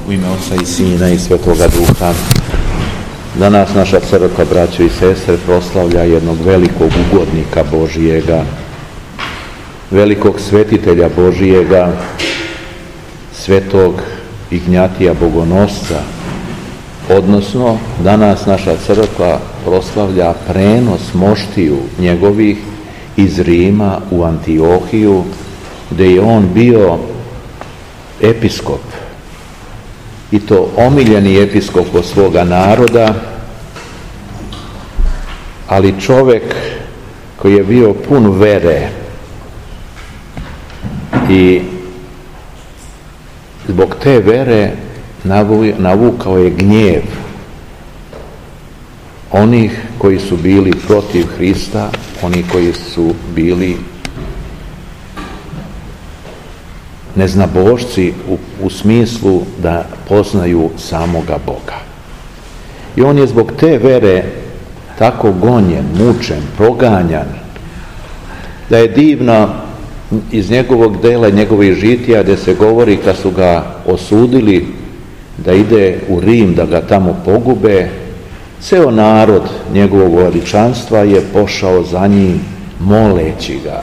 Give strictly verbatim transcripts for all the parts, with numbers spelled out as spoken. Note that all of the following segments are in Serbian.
U ime Oca i Sina i Svetoga Duha. Danas naša crkva, braćo i sestre, proslavlja jednog velikog ugodnika Božijega, velikog svetitelja Božijega, svetog Ignjatija Bogonosca. Odnosno, danas naša crkva proslavlja prenos moštiju njegovih iz Rima u Antiohiju, gdje je on bio episkop, i to omiljeni episkop od svoga naroda, ali čovjek koji je bio pun vere i zbog te vere navukao je gnjev onih koji su bili protiv Hrista, oni koji su bili neznabošci u, u smislu da poznaju samoga Boga. I on je zbog te vere tako gonjen, mučen, proganjan, da je divno iz njegovog dela, njegovih žitija, gdje se govori kad su ga osudili da ide u Rim, da ga tamo pogube, ceo narod njegovog veličanstva je pošao za njim moleći ga.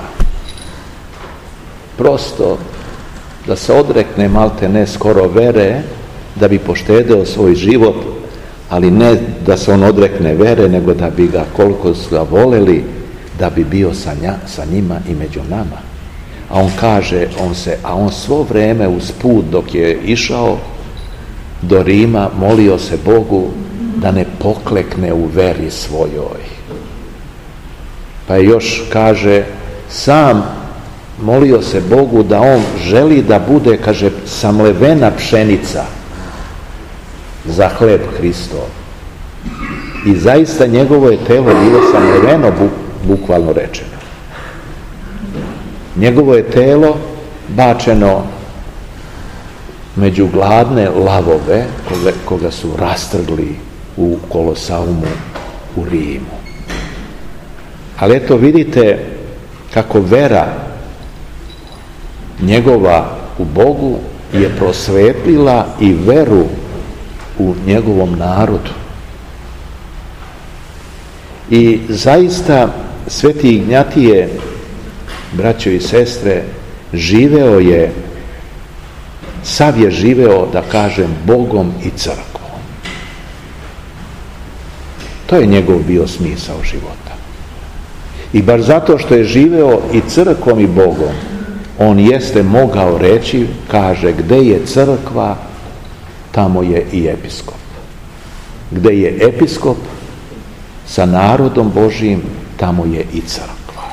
Prosto da se odrekne malte ne skoro vere, da bi poštedeo svoj život, ali ne da se on odrekne vere, nego da bi ga, koliko su ga voleli, da bi bio sa, nja, sa njima i među nama. A on kaže, on se, a on svo vreme uz put dok je išao do Rima, molio se Bogu da ne poklekne u veri svojoj. Pa je još, kaže, sam molio se Bogu da on želi da bude, kaže, samlevena pšenica za hleb Hristov. I zaista njegovo je telo bilo samleveno, bu, bukvalno rečeno. Njegovo je telo bačeno među gladne lavove koga, koga su rastrgli u Kolosaumu u Rimu. Ali eto vidite kako vera njegova u Bogu je prosvetlila i veru u njegovom narodu. I zaista sveti Ignjatije, braćo i sestre, živeo je, sav je živeo, da kažem, Bogom i crkvom. To je njegov bio smisao života. I baš zato što je živeo i crkvom i Bogom, on jeste mogao reći, kaže, gde je crkva, tamo je i episkop. Gde je episkop sa narodom Božijim, tamo je i crkva.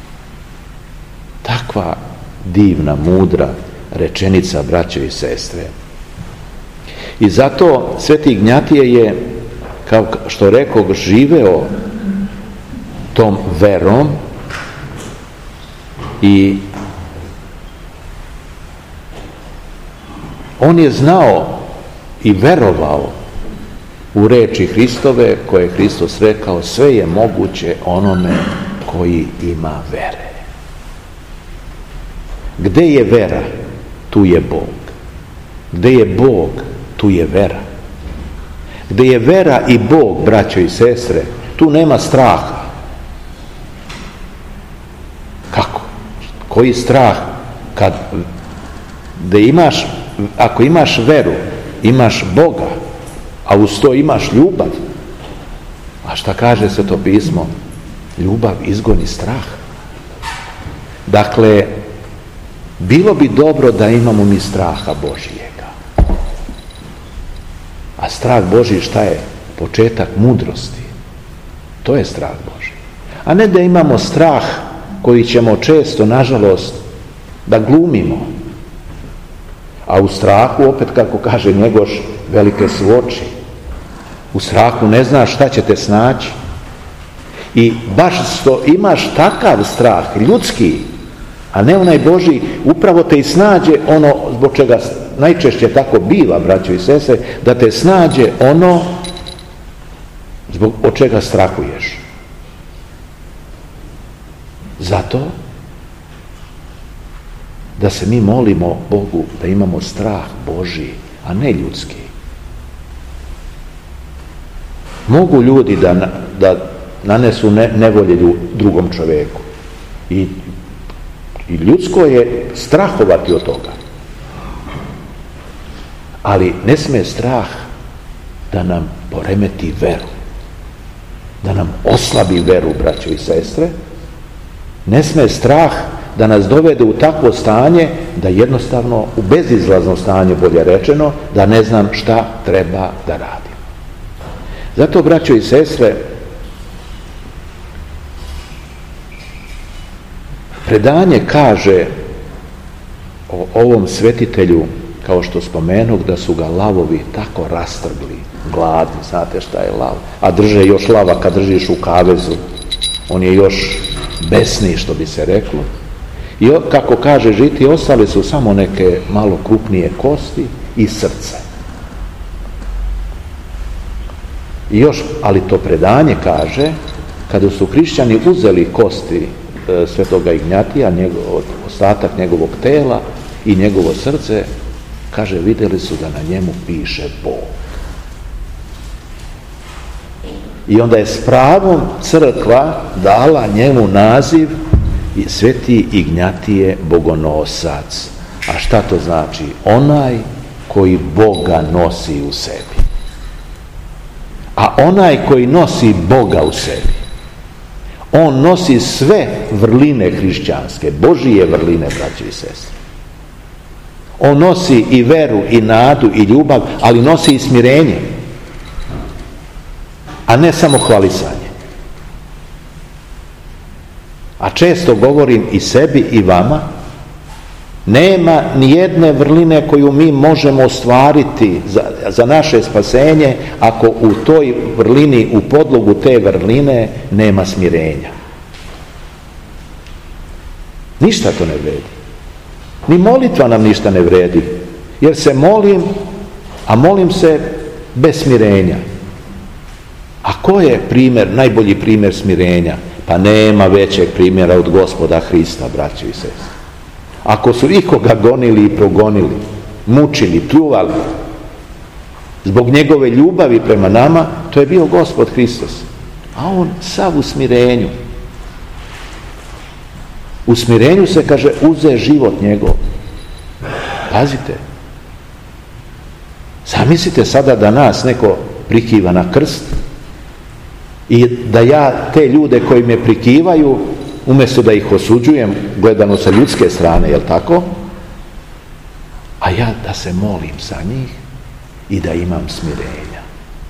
Takva divna, mudra rečenica, braćo i sestre. I zato sveti Ignjatije je, kao što rekoh, živeo tom verom i on je znao i verovao u reči Hristove, koje je Hristos rekao, sve je moguće onome koji ima vere. Gde je vera, tu je Bog. Gde je Bog, tu je vera. Gde je vera i Bog, braćo i sestre, tu nema straha. Kako? Koji strah? Kad, gde imaš, ako imaš veru, imaš Boga, a uz to imaš ljubav. A šta kaže Sveto pismo? Ljubav izgoni strah. Dakle, bilo bi dobro da imamo mi straha Božijega. A strah Božji šta je? Početak mudrosti. To je strah Božji. A ne da imamo strah koji ćemo često, nažalost, da glumimo. A u strahu, opet kako kaže Njegoš, velike su oči. U strahu ne znaš šta će te snaći. I baš što imaš takav strah, ljudski, a ne onaj Božji, upravo te i snađe ono zbog čega najčešće tako biva, braćo i sestre, da te snađe ono zbog od čega strahuješ. Zato da se mi molimo Bogu da imamo strah Božji, a ne ljudski. Mogu ljudi da, da nanesu ne, nevolje drugom čovjeku. I, I ljudsko je strahovati od toga. Ali ne smije strah da nam poremeti veru. Da nam oslabi veru, braćo i sestre. Ne smije strah da nas dovede u takvo stanje da jednostavno, u bezizlazno stanje, bolje rečeno, da ne znam šta treba da radim. Zato, braćo i sestre, predanje kaže o ovom svetitelju, kao što spomenuh, da su ga lavovi tako rastrgli, gladni, znate šta je lav, a drže još lava kad držiš u kavezu, on je još besniji, što bi se reklo. I kako kaže žiti, ostale su samo neke malo krupnije kosti i srce. I još, ali to predanje kaže, kada su hrišćani uzeli kosti e, svetoga Ignjatija, njegov, ostatak njegovog tela i njegovo srce, kaže, vidjeli su da na njemu piše Bog. I onda je s pravom crkva dala njemu naziv Sveti Ignjatije Bogonosac. A šta to znači? Onaj koji Boga nosi u sebi. A onaj koji nosi Boga u sebi, on nosi sve vrline hrišćanske, Božije vrline, braće i sestre. On nosi i veru, i nadu, i ljubav, ali nosi i smirenje, a ne samo hvalisanje. A često govorim i sebi i vama, nema ni jedne vrline koju mi možemo ostvariti za, za naše spasenje ako u toj vrlini, u podlogu te vrline nema smirenja. Ništa to ne vredi. Ni molitva nam ništa ne vredi, jer se molim, a molim se bez smirenja. A ko je primjer, najbolji primjer smirenja? Pa nema većeg primjera od Gospoda Hrista, braćo i sestre. Ako su ikoga gonili i progonili, mučili, pljuvali, zbog njegove ljubavi prema nama, to je bio Gospod Hristos. A on sav u smirenju. U smirenju se, kaže, uze život njegov. Pazite. Zamislite sada da nas neko prikiva na krst i da ja te ljude koji me prikivaju, umjesto da ih osuđujem, gledano sa ljudske strane, jel tako? A ja da se molim za njih i da imam smirenja.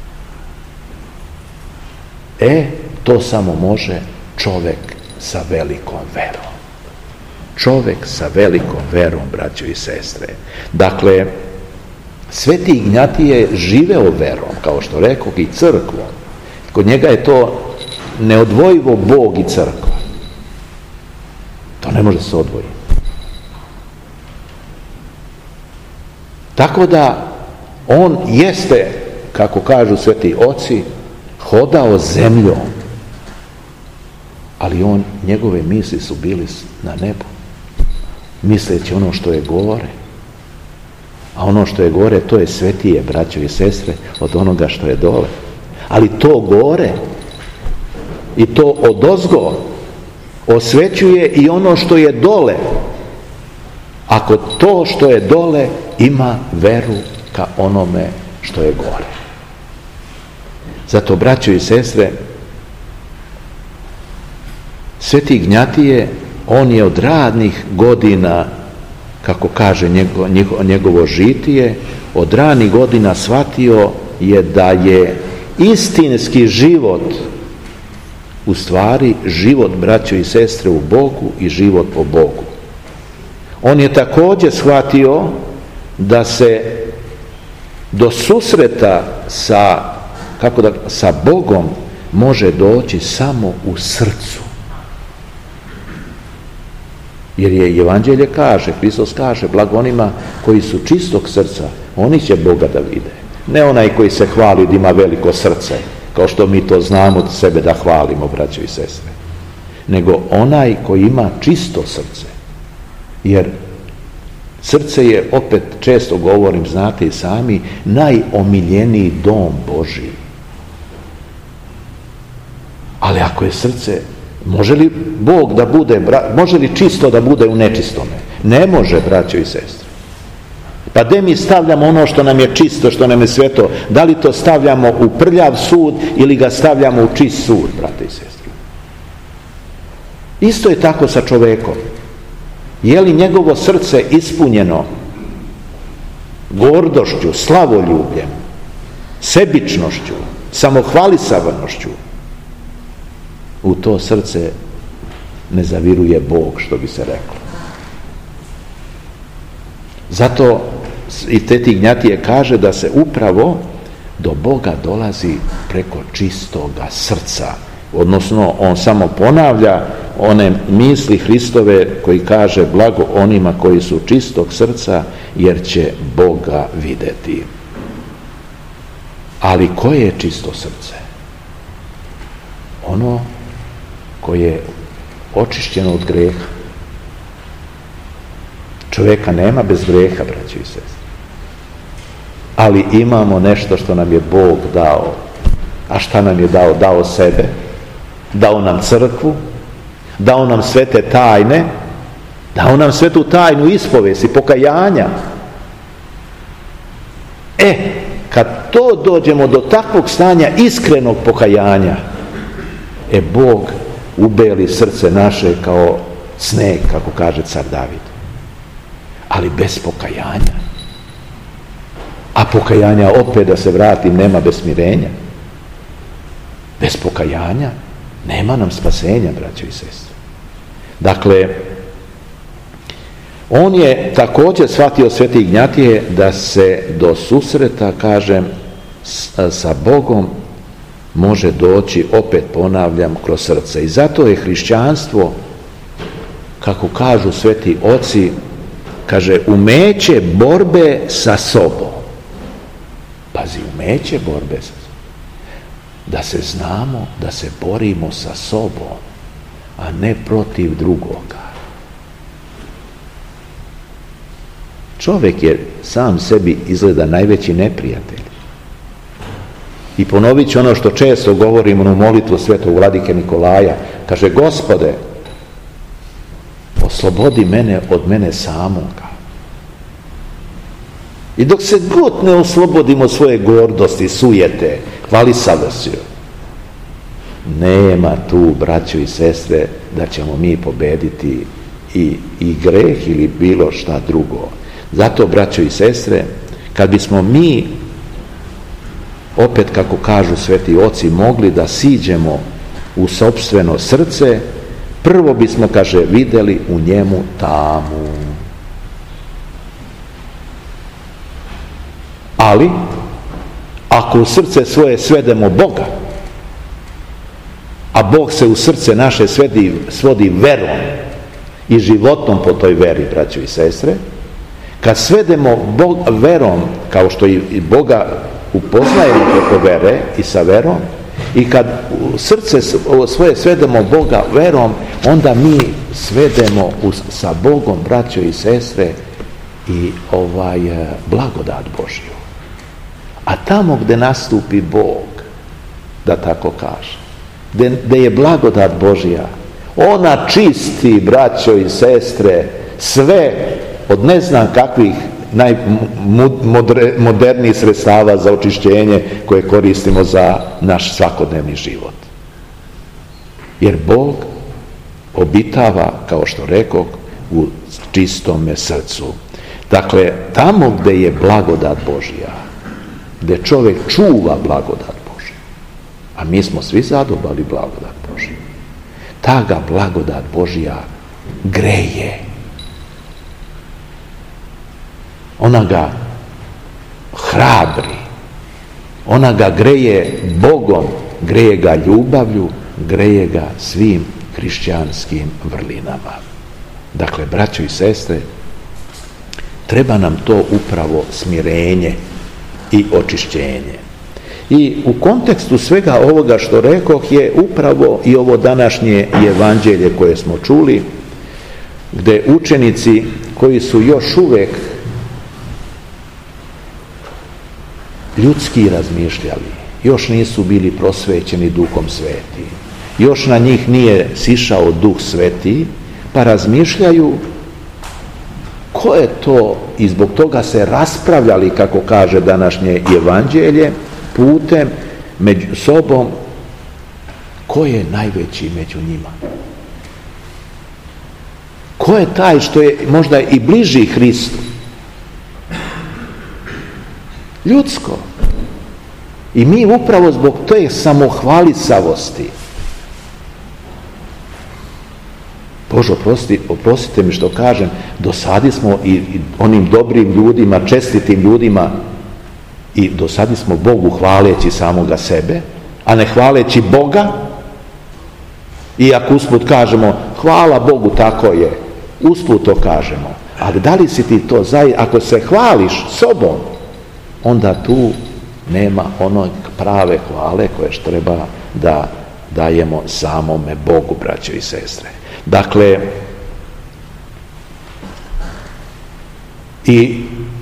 E, to samo može čovjek sa velikom verom. Čovjek sa velikom verom, braćo i sestre. Dakle, Sveti Ignjatije je živeo verom, kao što rekoh, i crkvom. Kod njega je to neodvojivo Bog i crkva. To ne može se odvojiti. Tako da on jeste, kako kažu sveti oci, hodao zemljom, ali on, njegove misli su bili na nebu, misleći ono što je gore, a ono što je gore, to je svetije, braćo i sestre, od onoga što je dole. Ali to gore i to odozgo osvećuje i ono što je dole, ako to što je dole ima veru ka onome što je gore. Zato, braćo i sestre, Sveti Ignjatije, on je od radnih godina, kako kaže njegovo, njegovo žitije, od ranih godina shvatio je da je istinski život u stvari život, braćo i sestre, u Bogu i život po Bogu. On je također shvatio da se do susreta sa, kako da, sa Bogom može doći samo u srcu. Jer je Evanđelje kaže, Hristos kaže, blago onima koji su čistog srca, oni će Boga da vide. Ne onaj koji se hvali da ima veliko srce, kao što mi to znamo od sebe da hvalimo, braćo i sestre, nego onaj koji ima čisto srce. Jer Srce je, opet često govorim, znate i sami, najomiljeniji dom Božji. Ali ako je srce, može li Bog da bude, može li čisto da bude u nečistome? Ne može, braćo i sestre. Pa gde mi stavljamo ono što nam je čisto, što nam je sveto? Da li to stavljamo u prljav sud ili ga stavljamo u čist sud, brate i sestre? Isto je tako sa čovekom. Je li njegovo srce ispunjeno gordošću, slavoljubljem, sebičnošću, samohvalisavanošću? U to srce ne zaviruje Bog, što bi se reklo. Zato i Sveti Ignjatije kaže da se upravo do Boga dolazi preko čistoga srca. Odnosno, on samo ponavlja one misli Hristove koji kaže blago onima koji su čistog srca, jer će Boga vidjeti. Ali koje je čisto srce? Ono koje je očišćeno od greha. Čovjeka nema bez greha, braći i sestre. Ali imamo nešto što nam je Bog dao. A šta nam je dao? Dao sebe. Dao nam crkvu. Dao nam sve te tajne. Dao nam svetu tajnu ispovesti, pokajanja. E, kad to dođemo do takvog stanja iskrenog pokajanja, e, Bog ubeli srce naše kao sneg, kako kaže car David. Ali bez pokajanja. A pokajanja, opet da se vratim, nema bez smirenja. Bez pokajanja nema nam spasenja, braćo i sestre. Dakle, on je također shvatio, Sveti Ignjatije, da se do susreta, kažem, sa Bogom može doći, opet ponavljam, kroz srce. I zato je hrišćanstvo, kako kažu sveti oci, kaže, umeće borbe sa sobom. Pazi, umeće borbe sa sobom. Da se znamo, da se borimo sa sobom, a ne protiv drugoga. Čovjek je sam sebi izgleda najveći neprijatelj. I ponovit ću ono što često govorimo na molitvu svetog vladike Nikolaja. Kaže, Gospode, oslobodi mene od mene samoga. I dok se god ne oslobodimo svoje gordosti, sujete, hvalisavosti, nema tu, braćo i sestre, da ćemo mi pobediti i, i greh ili bilo šta drugo. Zato, braćo i sestre, kad bismo mi, opet kako kažu sveti oci, mogli da siđemo u sopstveno srce, prvo bismo, kaže, vidjeli u njemu tamu. Ali, ako u srce svoje svedemo Boga, a Bog se u srce naše svedi, svodi verom i životom po toj veri, braćo i sestre, kad svedemo Bog verom, kao što i Boga upoznajemo preko vere i sa verom, i kad u srce svoje svedemo Boga verom, onda mi svedemo sa Bogom, braćo i sestre, i ovaj blagodat Božju. A tamo gde nastupi Bog, da tako kaže, gde, gde je blagodat Božja, ona čisti, braćo i sestre, sve od ne znam kakvih najmodernijih sredstava za očišćenje koje koristimo za naš svakodnevni život. Jer Bog obitava, kao što rekoh, u čistome srcu. Dakle, tamo gde je blagodat Božja, gde čovjek čuva blagodat Božja, a mi smo svi zadobali blagodat Božja, ta ga blagodat Božja greje. Ona ga hrabri, ona ga greje Bogom, greje ga ljubavlju, greje ga svim hrišćanskim vrlinama. Dakle, braćo i sestre, treba nam to upravo smirenje i očišćenje. I u kontekstu svega ovoga što rekoh je upravo i ovo današnje evanđelje koje smo čuli, gdje učenici koji su još uvijek ljudski razmišljali, još nisu bili prosvećeni Duhom Sveti, još na njih nije sišao Duh Sveti, pa razmišljaju ko je to, i zbog toga se raspravljali, kako kaže današnje evanđelje, putem među sobom, ko je najveći među njima. Ko je taj što je možda i bliži Hristu? Ljudsko. I mi upravo zbog te samohvalisavosti, Bože, oprosti, oprostite mi što kažem, dosadi smo i, i onim dobrim ljudima, čestitim ljudima, i dosadi smo Bogu hvaleći samoga sebe, a ne hvaleći Boga. I ako usput kažemo hvala Bogu, tako je, usput to kažemo, ali da li si ti to zaista, ako se hvališ sobom, onda tu nema onog prave hvale koje što treba da dajemo samome Bogu, braćo i sestre. Dakle, i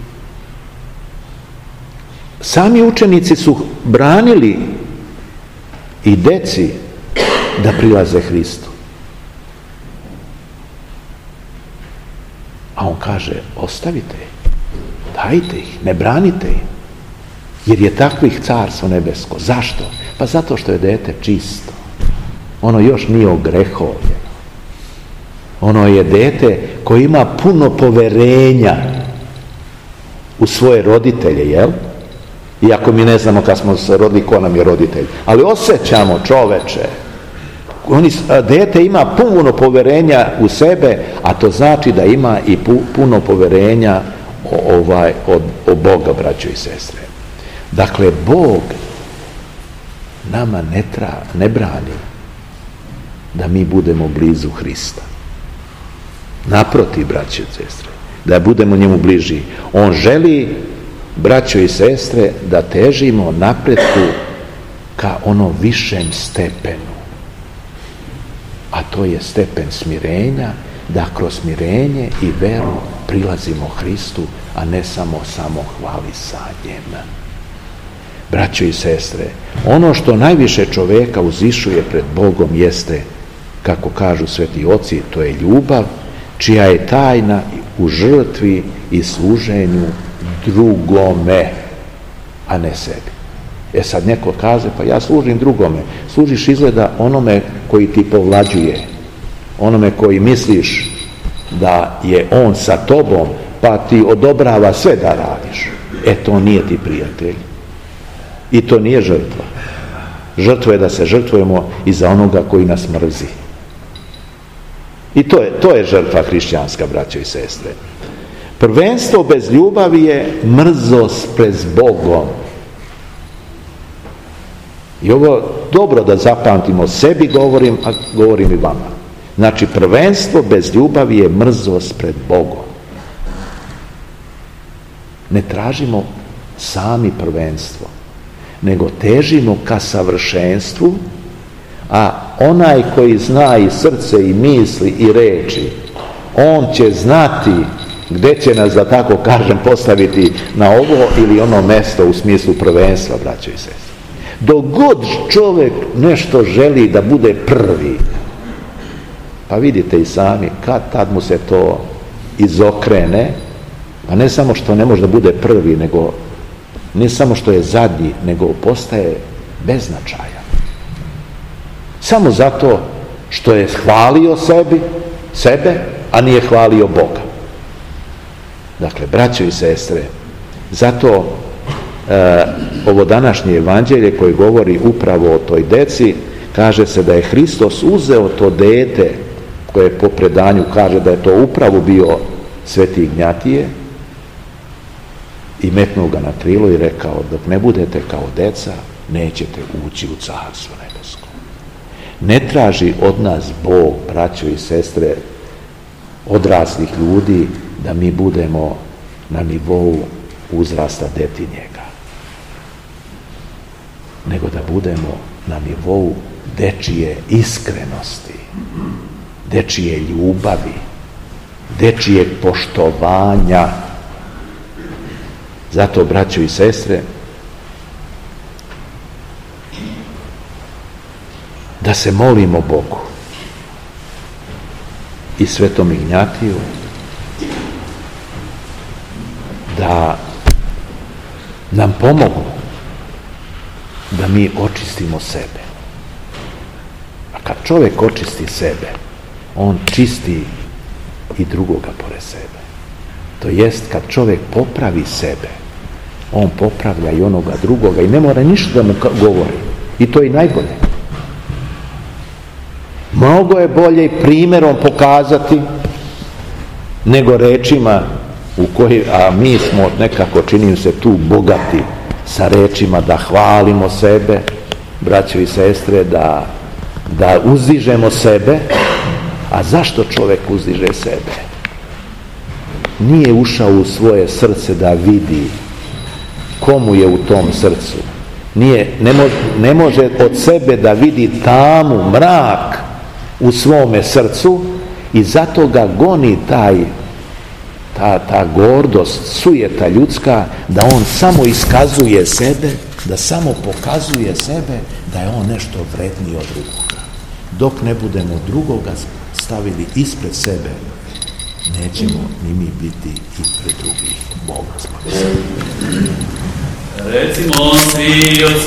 sami učenici su branili i deci da prilaze Hristu. A on kaže, ostavite ih, dajte ih, ne branite ih, jer je takvih carstvo nebesko. Zašto? Pa zato što je dete čisto. Ono još nije ogrehovljeno. Ono je dete koje ima puno poverenja u svoje roditelje, jel? Iako mi ne znamo kad smo se rodili ko nam je roditelj. Ali osjećamo, čoveče, oni, dete ima puno poverenja u sebe, a to znači da ima i pu, puno poverenja o, ovaj, od, o Boga, braćo i sestre. Dakle, Bog nama ne, tra, ne brani da mi budemo blizu Hrista. Naprotiv, braćo i sestre, da budemo njemu bliži. On želi, braćo i sestre, da težimo napretku ka onom višem stepenu. A to je stepen smirenja, da kroz smirenje i veru prilazimo Hristu, a ne samo samo hvalisanjem. Braćo i sestre, ono što najviše čoveka uzišuje pred Bogom jeste, kako kažu sveti oci, to je ljubav, čija je tajna u žrtvi i služenju drugome, a ne sebi. E sad neko kaže, pa ja služim drugome. Služiš izgleda onome koji ti povlađuje, onome koji misliš da je on sa tobom, pa ti odobrava sve da radiš. E to nije ti prijatelj. I to nije žrtva. Žrtva je da se žrtvujemo i za onoga koji nas mrzi. I to je, to je žrtva hrišćanska, braćo i sestre. Prvenstvo bez ljubavi je mrzost pred Bogom. I ovo dobro da zapamtimo, sebi govorim, a govorim i vama. Znači, prvenstvo bez ljubavi je mrzost pred Bogom. Ne tražimo sami prvenstvo, nego težimo ka savršenstvu, a onaj koji zna i srce i misli i reči, on će znati gdje će nas, da tako kažem, postaviti na ovo ili ono mesto u smislu prvenstva, braćo i sestre. Dok god čovjek nešto želi da bude prvi, pa vidite i sami, kad tad mu se to izokrene, pa ne samo što ne može da bude prvi, nego ne samo što je zadnji, nego postaje beznačajan. Samo zato što je hvalio sebi, sebe, a nije hvalio Boga. Dakle, braćo i sestre, zato e, ovo današnje evanđelje koje govori upravo o toj deci, kaže se da je Hristos uzeo to dete, koje po predanju kaže da je to upravo bio sveti Ignjatije, i metnuo ga na krilo i rekao, dok ne budete kao deca, nećete ući u carstvo nebesko. Ne traži od nas Bog, braćo i sestre, odraslih ljudi, da mi budemo na nivou uzrasta detinjega, nego da budemo na nivou dečije iskrenosti, dečije ljubavi, dečijeg poštovanja. Zato, braćo i sestre, da se molimo Bogu i Svetom Ignjatiju da nam pomogu da mi očistimo sebe. A kad čovjek očisti sebe, on čisti i drugoga pored sebe. To jest, kad čovjek popravi sebe, on popravlja i onoga drugoga i ne mora ništa da mu govori. I to je i najbolje. Mnogo je bolje primjerom pokazati nego rečima u koji, a mi smo nekako, čini se, tu bogati sa rečima da hvalimo sebe, braćo i sestre, da, da uzdižemo sebe. A zašto čovjek uzdiže sebe? Nije ušao u svoje srce da vidi komu je u tom srcu. Nije, ne, mo, ne može od sebe da vidi tamu, mrak u svome srcu i zato ga goni taj, ta, ta gordost, sujeta ljudska, da on samo iskazuje sebe, da samo pokazuje sebe, da je on nešto vredniji od drugoga. Dok ne budemo drugoga stavili ispred sebe, nećemo ni mi biti ispred drugih. Bog nas blagoslови. Recimo svi